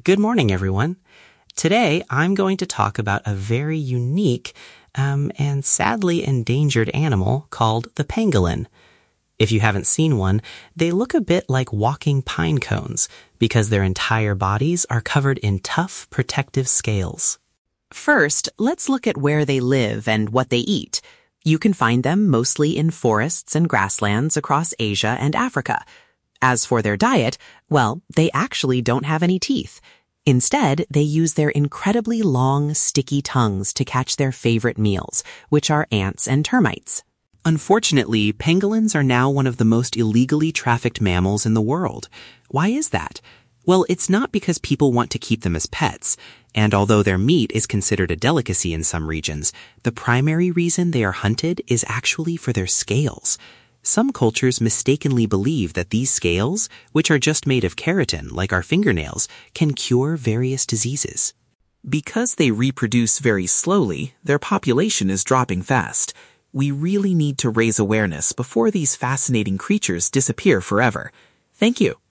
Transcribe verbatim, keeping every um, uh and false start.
Good morning, everyone. Today, I'm going to talk about a very unique um, and sadly endangered animal called the pangolin. If you haven't seen one, they look a bit like walking pine cones because their entire bodies are covered in tough, protective scales. First, let's look at where they live and what they eat. You can find them mostly in forests and grasslands across Asia and Africa. As for their diet, well, they actually don't have any teeth. Instead, they use their incredibly long, sticky tongues to catch their favorite meals, which are ants and termites. Unfortunately, pangolins are now one of the most illegally trafficked mammals in the world. Why is that? Well, it's not because people want to keep them as pets, and although their meat is considered a delicacy in some regions, the primary reason they are hunted is actually for their scales. Some cultures mistakenly believe that these scales, which are just made of keratin like our fingernails, can cure various diseases. Because they reproduce very slowly, their population is dropping fast. We really need to raise awareness before these fascinating creatures disappear forever. Thank you.